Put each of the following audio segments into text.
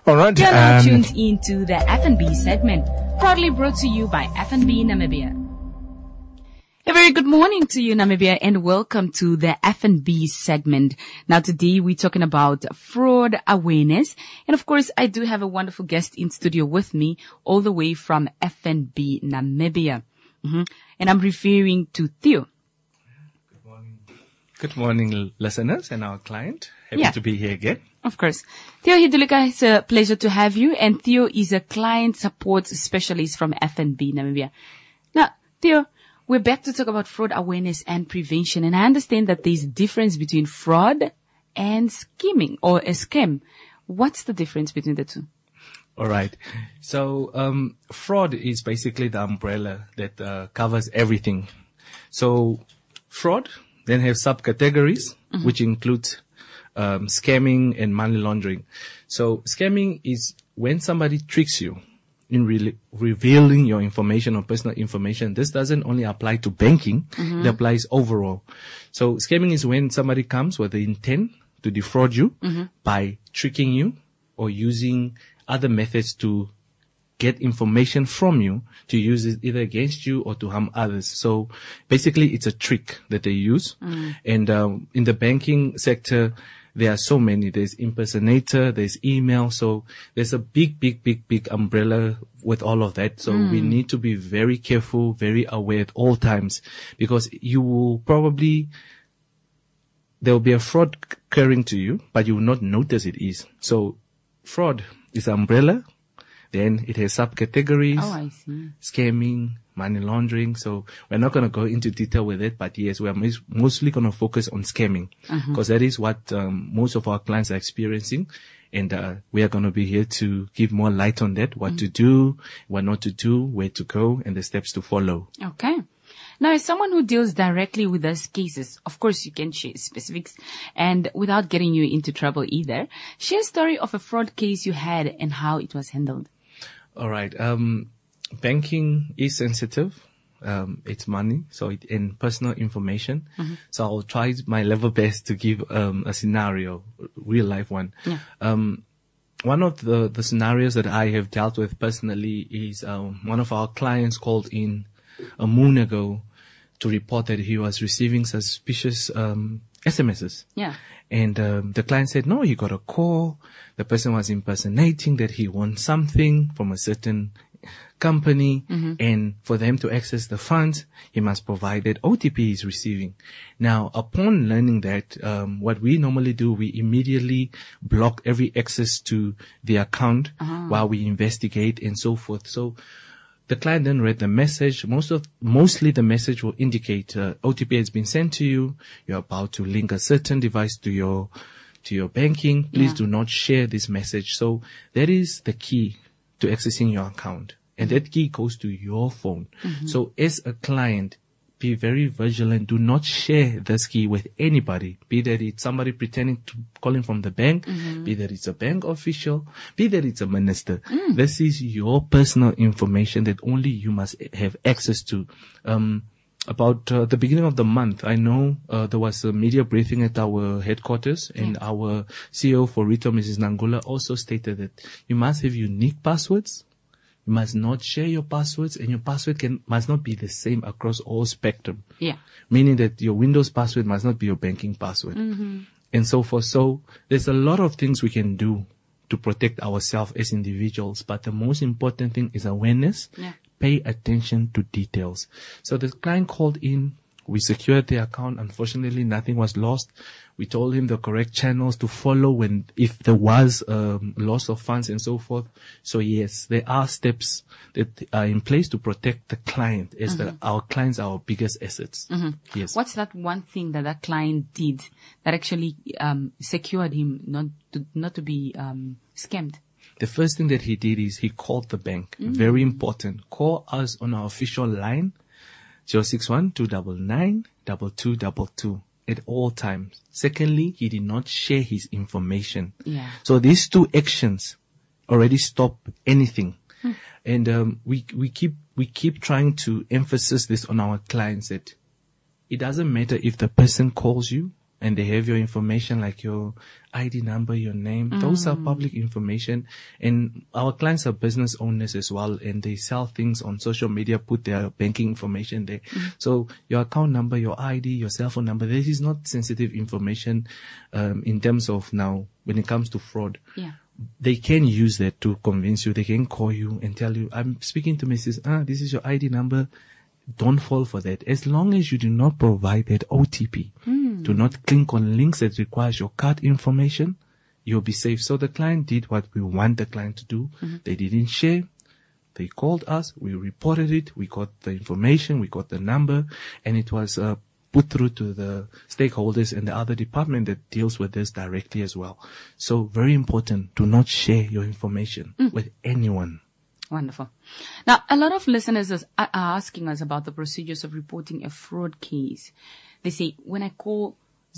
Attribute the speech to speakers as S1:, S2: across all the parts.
S1: All right.
S2: You're now tuned into the F&B segment, proudly brought to you by F&B Namibia. A very good morning to you, Namibia, and welcome to the F&B segment. Now, today we're talking about fraud awareness. And of course, I do have a wonderful guest in studio with me all the way from F&B Namibia. And I'm referring to Theo.
S3: Good morning, listeners and our client. Happy to be here again.
S2: Of course. Theo Hidulika, it's a pleasure to have you. And Theo is a client support specialist from F&B Namibia. Now, Theo, we're back to talk about fraud awareness and prevention. And I understand that there's a difference between fraud and scheming or a scam. What's the difference between the two?
S3: All right. So, fraud is basically the umbrella that covers everything. So, fraud then have subcategories, which include scamming and money laundering. So, scamming is when somebody tricks you in revealing your information or personal information. This doesn't only apply to banking, it applies overall. So, scamming is when somebody comes with the intent to defraud you by tricking you or using other methods to get information from you to use it either against you or to harm others. So basically it's a trick that they use. And in the banking sector, there are so many. There's impersonator, there's email. So there's a big umbrella with all of that. So we need to be very careful, very aware at all times, because you will probably, there will be a fraud occurring to you, but you will not notice it is. So fraud is umbrella. Then it has subcategories.
S2: Oh, I see.
S3: Scamming, money laundering. So we're not going to go into detail with it, but yes, we are mostly going to focus on scamming because that is what most of our clients are experiencing. And we are going to be here to give more light on that, what to do, what not to do, where to go, and the steps to follow.
S2: Okay. Now, as someone who deals directly with those cases, of course you can share specifics and without getting you into trouble either, share a story of a fraud case you had and how it was handled.
S3: All right. Banking is sensitive. It's money, so and personal information. So I'll try my level best to give a scenario, real life one. One of the scenarios that I have dealt with personally is one of our clients called in a moon ago to report that he was receiving suspicious SMSs. And the client said, no, he got a call. The person was impersonating that he won something from a certain company. And for them to access the funds, he must provide that OTP he's receiving. Now, upon learning that, what we normally do, we immediately block every access to the account while we investigate and so forth. So the client then read the message. Mostly the message will indicate OTP has been sent to you. You're about to link a certain device to your banking. Please do not share this message. So that is the key to accessing your account. And that key goes to your phone. So as a client, be very vigilant. Do not share this key with anybody, be that it's somebody pretending to calling from the bank, be that it's a bank official, be that it's a minister. This is your personal information that only you must have access to. About the beginning of the month, I know there was a media briefing at our headquarters, and our CEO for retail, Mrs. Nangula, also stated that you must have unique passwords. You must not share your passwords, and your password must not be the same across all spectrum. Meaning that your Windows password must not be your banking password. And so forth. So there's a lot of things we can do to protect ourselves as individuals, but the most important thing is awareness. Pay attention to details. So the client called in. We secured the account. Unfortunately, nothing was lost. We told him the correct channels to follow if there was loss of funds and so forth. So yes, there are steps that are in place to protect the client, as our clients are our biggest assets. Yes.
S2: What's that one thing that client did that actually secured him not to be scammed?
S3: The first thing that he did is he called the bank. Very important. Call us on our official line, 061-299-2222 at all times. Secondly, he did not share his information. So these two actions already stop anything. And we keep trying to emphasize this on our clients that it doesn't matter if the person calls you and they have your information like your ID number, your name. Those are public information. And our clients are business owners as well, and they sell things on social media, put their banking information there. So your account number, your ID, your cell phone number, this is not sensitive information in terms of now when it comes to fraud.
S2: Yeah.
S3: They can use that to convince you. They can call you and tell you, I'm speaking to Mrs. This is your ID number. Don't fall for that. As long as you do not provide that OTP, do not click on links that requires your card information, you'll be safe. So the client did what we want the client to do. They didn't share. They called us. We reported it. We got the information. We got the number, and it was put through to the stakeholders and the other department that deals with this directly as well. So very important. Do not share your information with anyone.
S2: Wonderful. Now, a lot of listeners are asking us about the procedures of reporting a fraud case. They say, when I call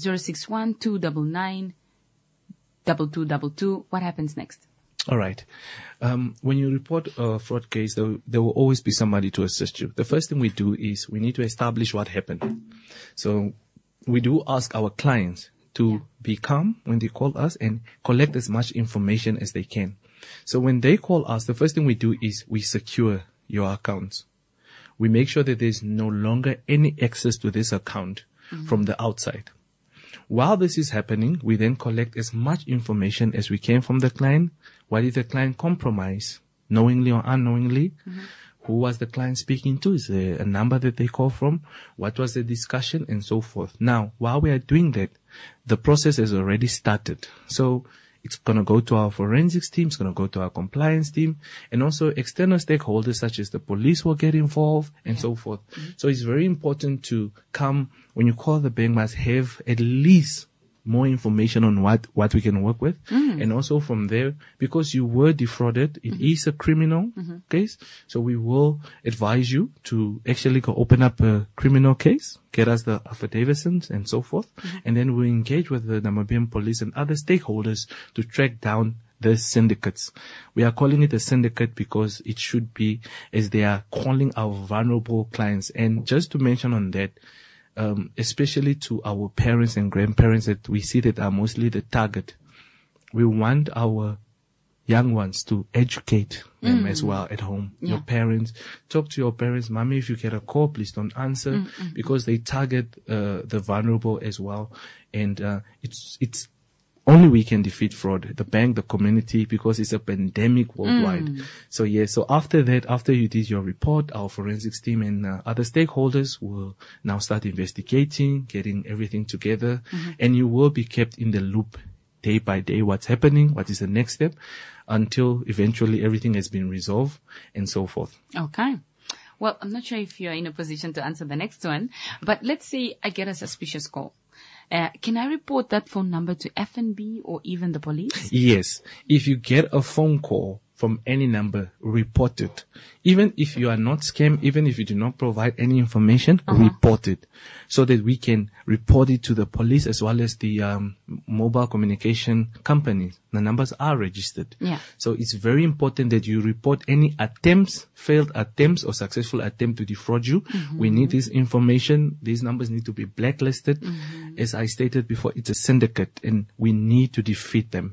S2: 061-299-2222, what happens next?
S3: All right. When you report a fraud case, there will always be somebody to assist you. The first thing we do is we need to establish what happened. So we do ask our clients to be calm when they call us and collect as much information as they can. So when they call us, the first thing we do is we secure your accounts. We make sure that there's no longer any access to this account from the outside. While this is happening, we then collect as much information as we can from the client. Why did the client compromise, knowingly or unknowingly? Who was the client speaking to? Is there a number that they call from? What was the discussion? And so forth. Now, while we are doing that, the process has already started. So it's going to go to our forensics team, it's going to go to our compliance team, and also external stakeholders such as the police will get involved and so forth. So it's very important to come, when you call the bank, must have at least more information on what we can work with. And also from there, because you were defrauded, it is a criminal case. So we will advise you to actually go open up a criminal case, get us the affidavits and so forth. And then we'll engage with the Namibian police and other stakeholders to track down the syndicates. We are calling it a syndicate because it should be as they are calling our vulnerable clients. And just to mention on that, especially to our parents and grandparents that we see that are mostly the target. We want our young ones to educate them as well at home. Your parents, talk to your parents. Mommy, if you get a call, please don't answer because they target the vulnerable as well. And it's only we can defeat fraud, the bank, the community, because it's a pandemic worldwide. So so after that, after you did your report, our forensics team and other stakeholders will now start investigating, getting everything together, and you will be kept in the loop day by day, what's happening, what is the next step, until eventually everything has been resolved and so forth.
S2: Okay. Well, I'm not sure if you're in a position to answer the next one, but let's say I get a suspicious call. Can I report that phone number to FNB or even the police?
S3: Yes. If you get a phone call from any number, report it. Even if you are not scammed, even if you do not provide any information, report it so that we can report it to the police as well as the mobile communication companies. The numbers are registered. So it's very important that you report any attempts, failed attempts or successful attempt to defraud you. We need this information. These numbers need to be blacklisted. As I stated before, it's a syndicate and we need to defeat them.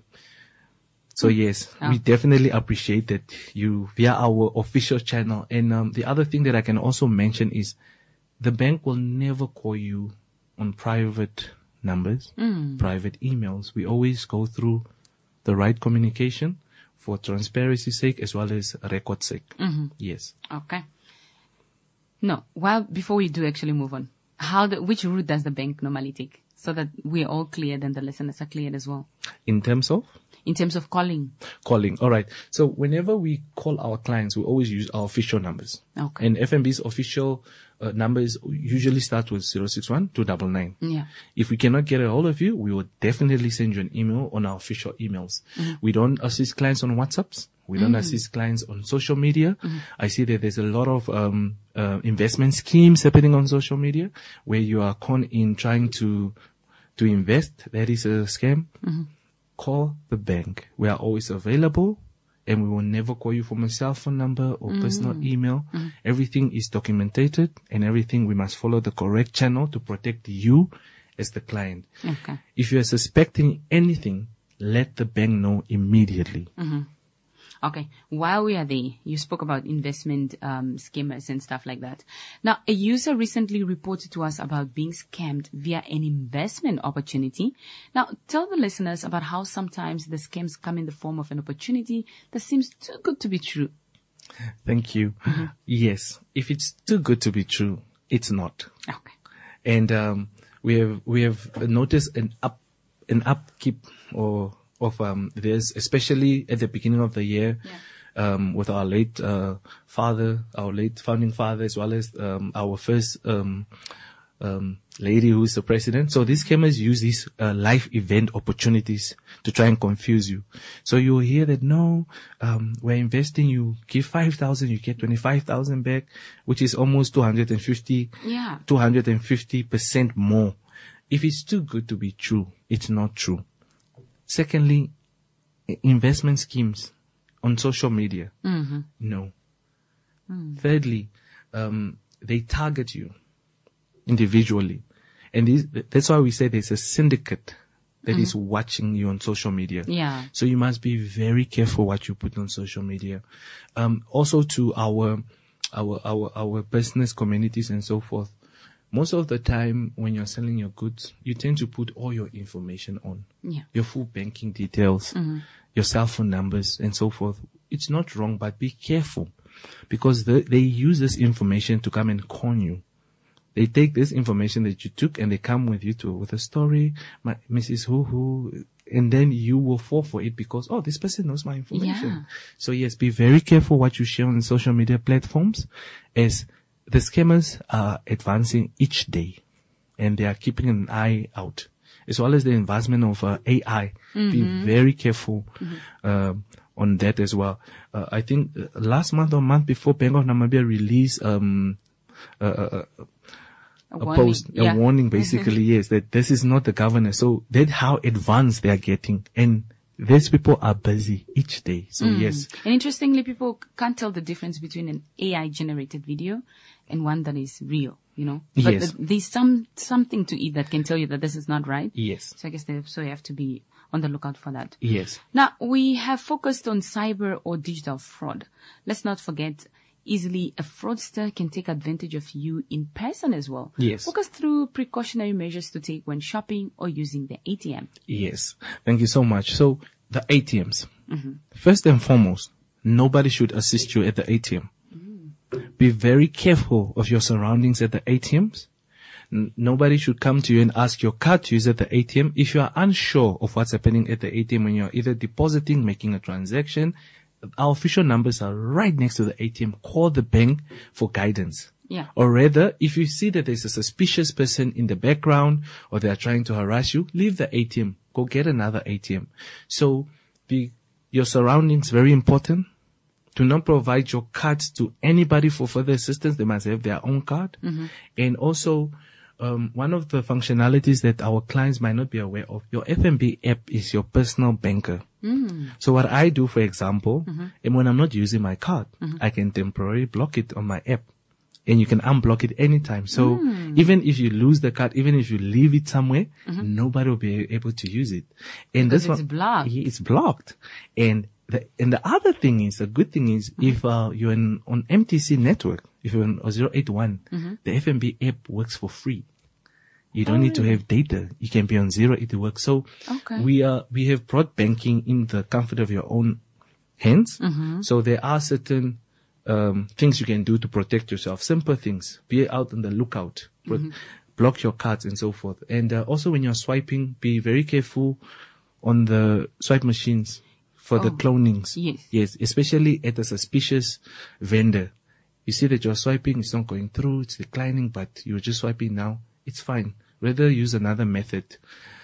S3: So yes, we definitely appreciate that you via our official channel. And the other thing that I can also mention is the bank will never call you on private numbers, private emails. We always go through the right communication for transparency's sake as well as record sake. Yes.
S2: Okay. No, before we do actually move on, which route does the bank normally take so that we're all cleared and the listeners are cleared as well?
S3: In terms of?
S2: In terms of calling.
S3: All right. So whenever we call our clients, we always use our official numbers.
S2: Okay.
S3: And FNB's official numbers usually start with 061-299. If we cannot get a hold of you, we will definitely send you an email on our official emails. We don't assist clients on WhatsApps. We don't assist clients on social media. I see that there's a lot of investment schemes happening on social media where you are caught in trying to invest. That is a scam. Call the bank. We are always available and we will never call you from a cell phone number or personal email. Everything is documented and everything we must follow the correct channel to protect you as the client.
S2: Okay.
S3: If you are suspecting anything, let the bank know immediately.
S2: Okay. While we are there, you spoke about investment scammers and stuff like that. Now, a user recently reported to us about being scammed via an investment opportunity. Now, tell the listeners about how sometimes the scams come in the form of an opportunity that seems too good to be true.
S3: Thank you. Yes, if it's too good to be true, it's not.
S2: Okay.
S3: And we have noticed an upkeep of this, especially at the beginning of the year, with our late founding father, as well as our first lady who's the president. So these scammers use these life event opportunities to try and confuse you. So you'll hear that, no, we're investing, you give 5,000, you get 25,000 back, which is almost 250% more. If it's too good to be true, it's not true. Secondly, investment schemes on social media. No. Thirdly, they target you individually. And that's why we say there's a syndicate that is watching you on social media.
S2: Yeah.
S3: So you must be very careful what you put on social media. Also to our business communities and so forth. Most of the time when you're selling your goods, you tend to put all your information on.
S2: Yeah.
S3: Your full banking details, your cell phone numbers and so forth. It's not wrong, but be careful because they use this information to come and con you. They take this information that you took and they come with you with a story, Mrs. Who, and then you will fall for it because, oh, this person knows my information.
S2: Yeah.
S3: So yes, be very careful what you share on social media platforms, as the scammers are advancing each day and they are keeping an eye out, as well as the advancement of AI. Be very careful on that as well. I think last month or month before, Bank of Namibia released a warning basically, yes, that this is not the governor. So that's how advanced they are getting. And these people are busy each day. So yes.
S2: And interestingly, people can't tell the difference between an AI generated video and one that is real, you know. But
S3: Yes.
S2: there's something to it that can tell you that this is not right.
S3: Yes.
S2: So I guess you have to be on the lookout for that.
S3: Yes.
S2: Now, we have focused on cyber or digital fraud. Let's not forget, easily a fraudster can take advantage of you in person as well.
S3: Yes.
S2: Walk us through precautionary measures to take when shopping or using the ATM.
S3: Yes. Thank you so much. So the ATMs. First and foremost, nobody should assist you at the ATM. Be very careful of your surroundings at the ATMs. Nobody should come to you and ask your card to use at the ATM. If you are unsure of what's happening at the ATM when you're either depositing, making a transaction, our official numbers are right next to the ATM. Call the bank for guidance.
S2: Yeah.
S3: Or rather, if you see that there's a suspicious person in the background or they are trying to harass you, leave the ATM. Go get another ATM. So your surroundings very important. Do not provide your cards to anybody for further assistance. They must have their own card. And also, one of the functionalities that our clients might not be aware of, your FNB app is your personal banker. So what I do, for example, and when I'm not using my card, I can temporarily block it on my app. And you can unblock it anytime. So even if you lose the card, even if you leave it somewhere, nobody will be able to use it. And
S2: Because
S3: this one,
S2: it's blocked.
S3: it's blocked. And the other thing is, the good thing is, if you're on MTC network, if you're on 081, the FNB app works for free. You don't need to have data. You can be on 08, it works. So
S2: Okay.
S3: we have brought banking in the comfort of your own hands. So there are certain things you can do to protect yourself. Simple things. Be out on the lookout. Block your cards and so forth. And also when you're swiping, be very careful on the swipe machines for the clonings.
S2: Yes.
S3: Yes, especially at a suspicious vendor. You see that you're swiping, it's not going through, it's declining, but you're just swiping now. It's fine. Rather use another method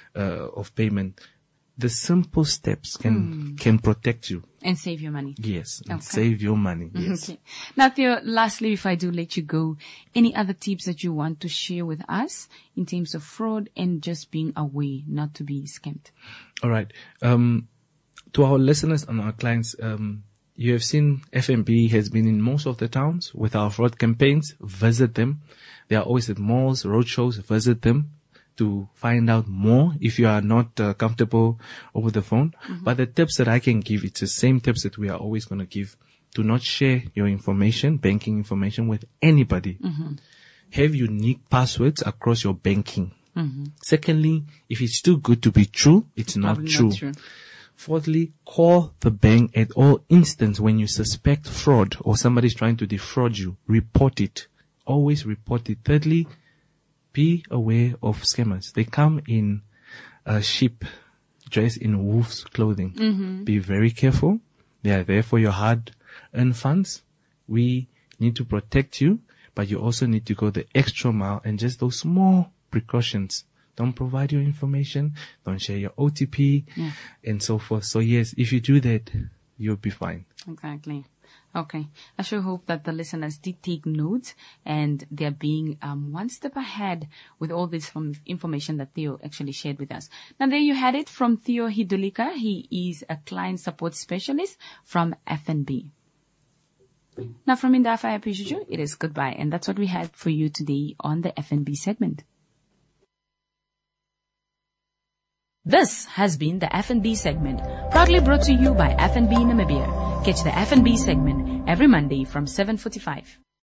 S3: of payment. The simple steps can protect you.
S2: And save your money.
S3: Yes. And
S2: Okay.
S3: save your money. Yes.
S2: Okay. Now, Theo, lastly, if I do let you go, any other tips that you want to share with us in terms of fraud and just being aware not to be scammed?
S3: All right. To our listeners and our clients, you have seen FNB has been in most of the towns with our fraud campaigns. Visit them. They are always at malls, roadshows. Visit them. to find out more if you are not comfortable over the phone. But the tips that I can give, it's the same tips that we are always going to give. Do not share your information, banking information, with anybody. Have unique passwords across your banking. Secondly, if it's too good to be true, it's not true. Fourthly, call the bank at all instances when you suspect fraud or somebody's trying to defraud you. Report it. Always report it. Thirdly, be aware of scammers. They come in sheep dressed in wolf's clothing. Be very careful. They are there for your hard-earned funds. We need to protect you, but you also need to go the extra mile and just those small precautions. Don't provide your information. Don't share your OTP and so forth. So yes, if you do that, you'll be fine.
S2: Exactly. Okay. I sure hope that the listeners did take notes and they're being one step ahead with all this information that Theo actually shared with us. Now, there you had it from Theo Hidulika. He is a client support specialist from FNB. Now, from Indafa, I appreciate you. It is goodbye. And that's what we had for you today on the FNB segment. This has been the FNB segment, proudly brought to you by FNB Namibia. Catch the FNB segment every Monday from 7:45.